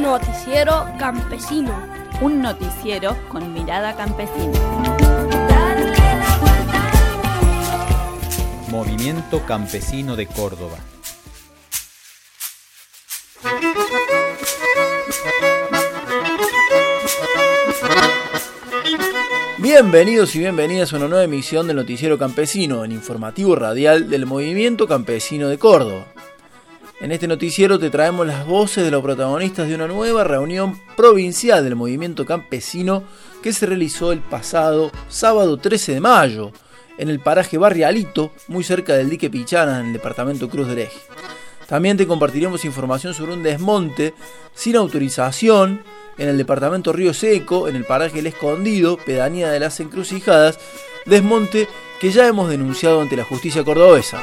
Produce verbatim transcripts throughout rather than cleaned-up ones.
noticiero campesino. Un noticiero con mirada campesina. Movimiento Campesino de Córdoba. Bienvenidos y bienvenidas a una nueva emisión del Noticiero Campesino, el informativo radial del Movimiento Campesino de Córdoba. En este noticiero te traemos las voces de los protagonistas de una nueva reunión provincial del Movimiento Campesino que se realizó el pasado sábado trece de mayo en el paraje Barrialito, muy cerca del dique Pichana, en el departamento Cruz del Eje. También te compartiremos información sobre un desmonte sin autorización en el departamento Río Seco, en el paraje El Escondido, pedanía de las Encrucijadas, desmonte que ya hemos denunciado ante la justicia cordobesa.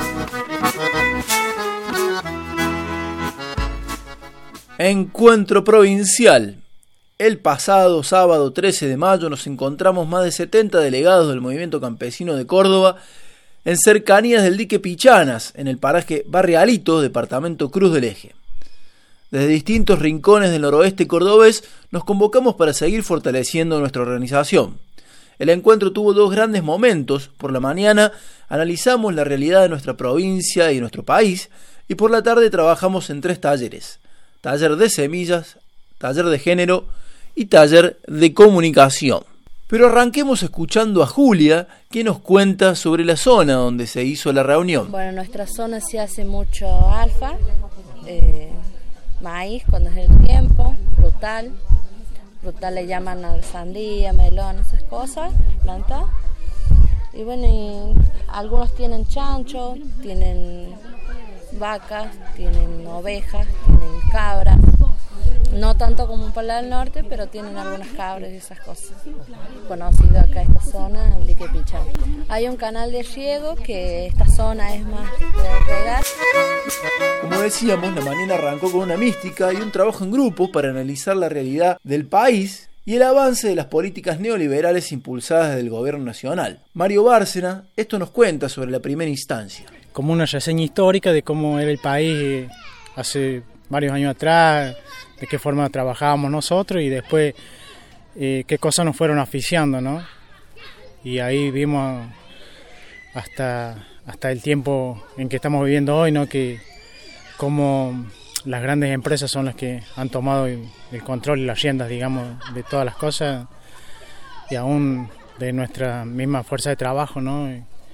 Encuentro provincial. El pasado sábado trece de mayo nos encontramos más de setenta delegados del Movimiento Campesino de Córdoba en cercanías del dique Pichanas, en el paraje Barrialito, departamento Cruz del Eje. Desde distintos rincones del noroeste cordobés nos convocamos para seguir fortaleciendo nuestra organización. El encuentro tuvo dos grandes momentos. Por la mañana analizamos la realidad de nuestra provincia y nuestro país, y por la tarde trabajamos en tres talleres: taller de semillas, taller de género y taller de comunicación. Pero arranquemos escuchando a Julia, que nos cuenta sobre la zona donde se hizo la reunión. Bueno, en nuestra zona se hace mucho alfa, eh, maíz cuando es el tiempo, frutal, frutal le llaman a sandía, melón, esas cosas, plantas. Y bueno, y algunos tienen chancho, tienen vacas, tienen ovejas, tienen cabras. No tanto como para el norte, pero tienen algunas cabras y esas cosas. Conocido acá esta zona, el dique Pichana. Hay un canal de riego que esta zona es más de regar. Como decíamos, la mañana arrancó con una mística y un trabajo en grupo para analizar la realidad del país y el avance de las políticas neoliberales impulsadas desde el gobierno nacional. Mario Bárcena, esto nos cuenta sobre la primera instancia. Como una reseña histórica de cómo era el país hace varios años atrás, de qué forma trabajábamos nosotros y después eh, qué cosas nos fueron asfixiando, ¿no? Y ahí vimos hasta, hasta el tiempo en que estamos viviendo hoy, ¿no? Que como las grandes empresas son las que han tomado el, el control y las riendas, digamos, de todas las cosas y aún de nuestra misma fuerza de trabajo, ¿no?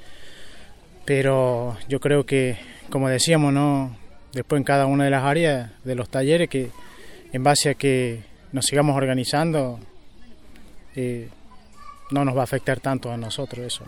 Pero yo creo que, como decíamos, ¿no? Después en cada una de las áreas de los talleres, que en base a que nos sigamos organizando, eh, no nos va a afectar tanto a nosotros eso.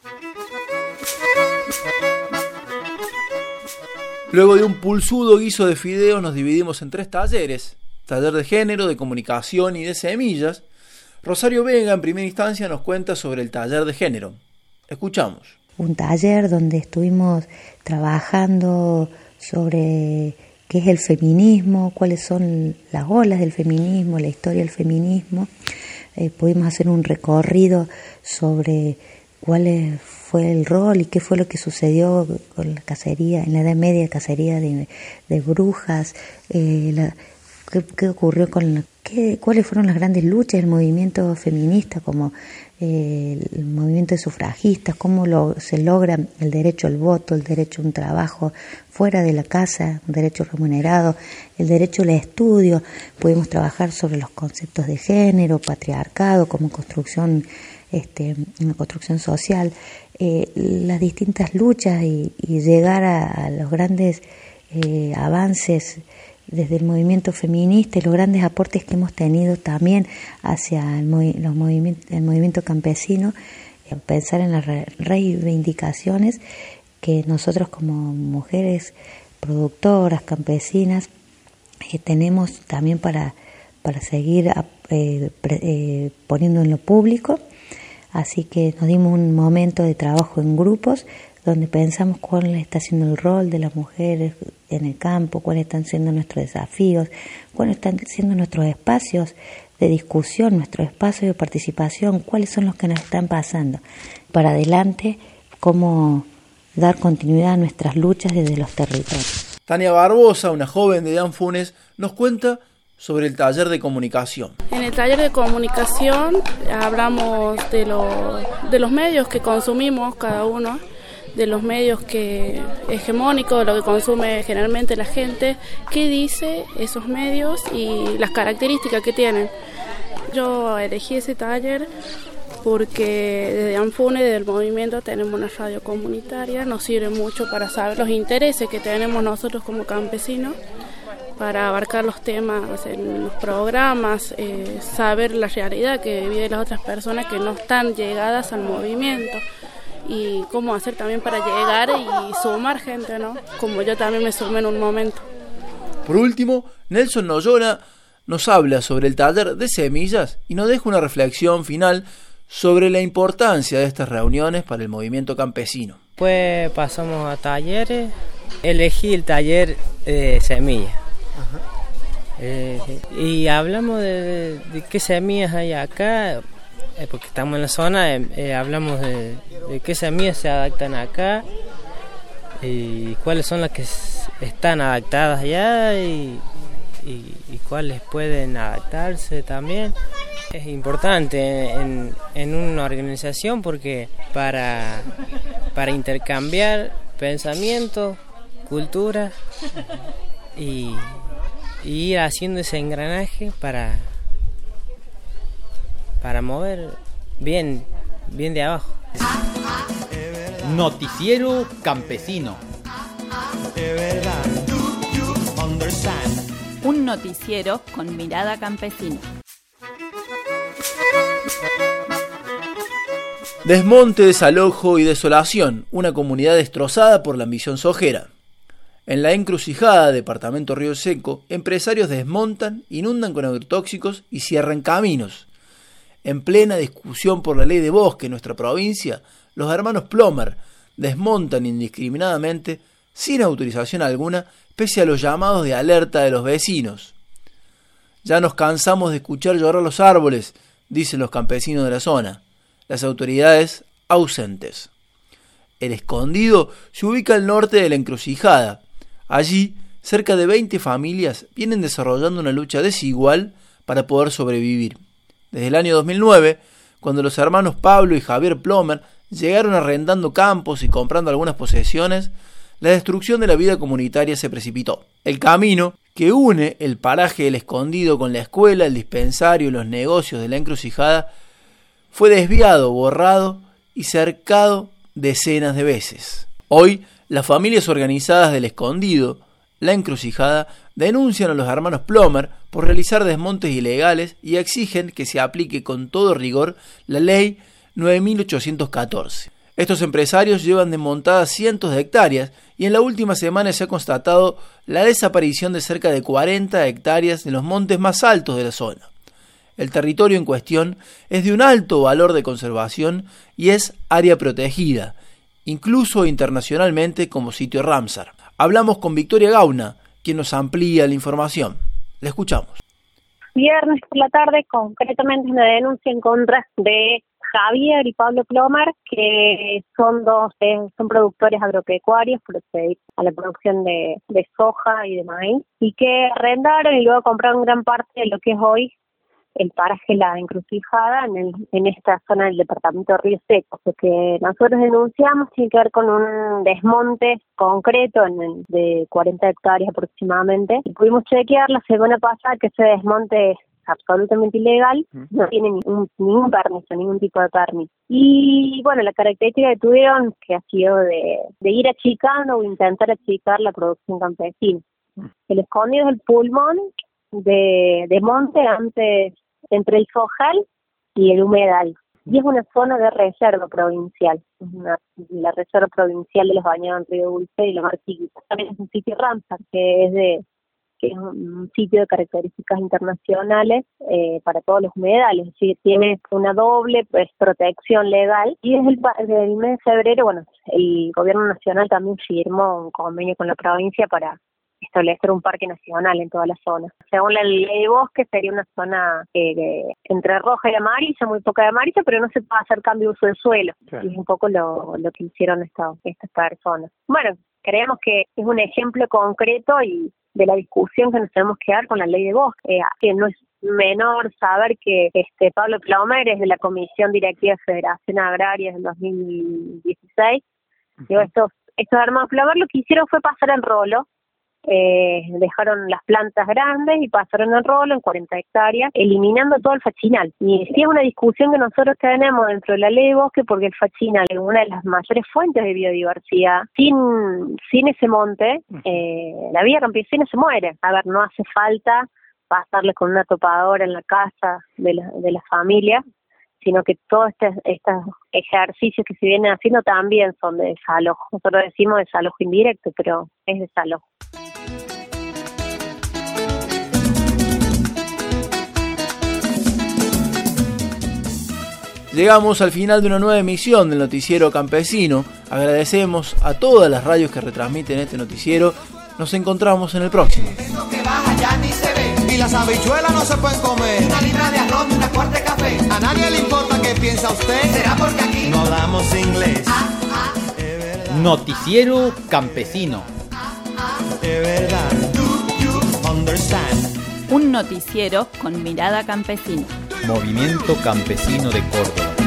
Luego de un pulsudo guiso de fideos nos dividimos en tres talleres: taller de género, de comunicación y de semillas. Rosario Vega en primera instancia nos cuenta sobre el taller de género. Escuchamos. Un taller donde estuvimos trabajando sobre qué es el feminismo, cuáles son las olas del feminismo, la historia del feminismo. Eh, pudimos hacer un recorrido sobre cuál fue el rol y qué fue lo que sucedió con la cacería, en la Edad Media, cacería de, de brujas, eh, la, qué, qué ocurrió con la, qué, cuáles fueron las grandes luchas del movimiento feminista, como eh, el movimiento de sufragistas, cómo lo, se logra el derecho al voto, el derecho a un trabajo fuera de la casa, un derecho remunerado, el derecho al estudio. Pudimos trabajar sobre los conceptos de género, patriarcado como construcción, este, una construcción social, eh, las distintas luchas y, y llegar a, a los grandes eh, avances desde el movimiento feminista y los grandes aportes que hemos tenido también hacia el, movi- los movimientos, el movimiento campesino, eh, pensar en las re- reivindicaciones que nosotros como mujeres productoras, campesinas, eh, tenemos también para, para seguir eh, pre, eh, poniendo en lo público. Así que nos dimos un momento de trabajo en grupos donde pensamos cuál está siendo el rol de las mujeres en el campo, cuáles están siendo nuestros desafíos, cuáles están siendo nuestros espacios de discusión, nuestros espacios de participación, cuáles son los que nos están pasando. Para adelante, cómo dar continuidad a nuestras luchas desde los territorios. Tania Barbosa, una joven de Anfunes, nos cuenta sobre el taller de comunicación. En el taller de comunicación hablamos de, lo, de los medios que consumimos cada uno, de los medios que hegemónicos, de lo que consume generalmente la gente, qué dice esos medios y las características que tienen. Yo elegí ese taller porque desde ANFUNE, desde el movimiento, tenemos una radio comunitaria, nos sirve mucho para saber los intereses que tenemos nosotros como campesinos, para abarcar los temas en los programas, eh, saber la realidad que viven las otras personas que no están llegadas al movimiento y cómo hacer también para llegar y sumar gente, ¿no? Como yo también me sumé en un momento. Por último, Nelson Noyona nos habla sobre el taller de semillas y nos deja una reflexión final sobre la importancia de estas reuniones para el movimiento campesino. Pues pasamos a talleres, elegí el taller de semillas. Eh, y hablamos de, de qué semillas hay acá, eh, porque estamos en la zona, eh, eh, hablamos de, de qué semillas se adaptan acá y cuáles son las que están adaptadas allá y, y, y cuáles pueden adaptarse también. Es importante en, en una organización porque para, para intercambiar pensamientos, cultura y, y ir haciendo ese engranaje para, para mover bien, bien de abajo. Noticiero campesino. Un noticiero con mirada campesina. Desmonte, desalojo y desolación, una comunidad destrozada por la ambición sojera. En la encrucijada, departamento Río Seco, empresarios desmontan, inundan con agrotóxicos y cierran caminos. En plena discusión por la ley de bosque en nuestra provincia, los hermanos Plomer desmontan indiscriminadamente, sin autorización alguna, pese a los llamados de alerta de los vecinos. Ya nos cansamos de escuchar llorar los árboles, dicen los campesinos de la zona. Las autoridades ausentes. El Escondido se ubica al norte de la encrucijada. Allí, cerca de veinte familias vienen desarrollando una lucha desigual para poder sobrevivir. Desde el año dos mil nueve, cuando los hermanos Pablo y Javier Plomer llegaron arrendando campos y comprando algunas posesiones, la destrucción de la vida comunitaria se precipitó. El camino que une el paraje del Escondido con la escuela, el dispensario y los negocios de la encrucijada fue desviado, borrado y cercado decenas de veces. Hoy, las familias organizadas del Escondido, la encrucijada, denuncian a los hermanos Plomer por realizar desmontes ilegales y exigen que se aplique con todo rigor la ley nueve mil ochocientos catorce. Estos empresarios llevan desmontadas cientos de hectáreas y en la última semana se ha constatado la desaparición de cerca de cuarenta hectáreas en los montes más altos de la zona. El territorio en cuestión es de un alto valor de conservación y es área protegida, incluso internacionalmente como sitio Ramsar. Hablamos con Victoria Gauna, quien nos amplía la información. La escuchamos. Viernes por la tarde, concretamente una denuncia en contra de Javier y Pablo Plomer, que son dos eh, son productores agropecuarios a la producción de, de soja y de maíz, y que arrendaron y luego compraron gran parte de lo que es hoy el paraje La Encrucijada en, el, en esta zona del departamento de Río Seco. Lo que nosotros denunciamos tiene que ver con un desmonte concreto en el, de cuarenta hectáreas aproximadamente, y pudimos chequear la semana pasada que ese desmonte es absolutamente ilegal, no tiene ningún, ningún permiso, ningún tipo de permiso. Y bueno, la característica que tuvieron que ha sido de, de ir achicando o intentar achicar la producción campesina. El Escondido es el pulmón de, de monte antes entre el Sojal y el humedal. Y es una zona de reserva provincial, una, la reserva provincial de los bañados en Río Dulce y la Mar Chiquita. También es un sitio Ramsar, que es de que es un sitio de características internacionales eh, para todos los humedales, es decir, tiene una doble pues, protección legal, y desde el, desde el mes de febrero, bueno, el gobierno nacional también firmó un convenio con la provincia para establecer un parque nacional en toda la zona. Según la ley de bosque sería una zona eh, entre roja y amarilla, muy poca de amarilla, pero no se puede hacer cambio de uso de suelo. Claro. Y es un poco lo, lo que hicieron esta, estas personas. Bueno, creemos que es un ejemplo concreto y de la discusión que nos tenemos que dar con la ley de bosque, eh, que no es menor saber que este Pablo Plomer es de la Comisión Directiva de Federación Agraria del dos mil dieciséis. Uh-huh. Digo, estos, estos hermanos Plomer lo que hicieron fue pasar en rolo, eh, dejaron las plantas grandes y pasaron en rolo en cuarenta hectáreas, eliminando todo el fachinal. Y sí es una discusión que nosotros tenemos dentro de la ley de bosque, porque el fachinal es una de las mayores fuentes de biodiversidad. Sin, sin ese monte, eh, la vida campesina se muere. A ver, no hace falta pasarle con una topadora en la casa de la, de la familia, sino que todos este, estos ejercicios que se vienen haciendo también son de desalojo. Nosotros decimos desalojo indirecto, pero es desalojo. Llegamos al final de una nueva emisión del Noticiero Campesino. Agradecemos a todas las radios que retransmiten este noticiero. Nos encontramos en el próximo. Y las habichuelas no se pueden comer. Una libra de arroz y una cuarta de café. A nadie le importa qué piensa usted. ¿Será porque aquí no hablamos inglés? Ah, ah. Noticiero Campesino. De verdad. Do you understand? Un noticiero con mirada campesina. Movimiento Campesino de Córdoba.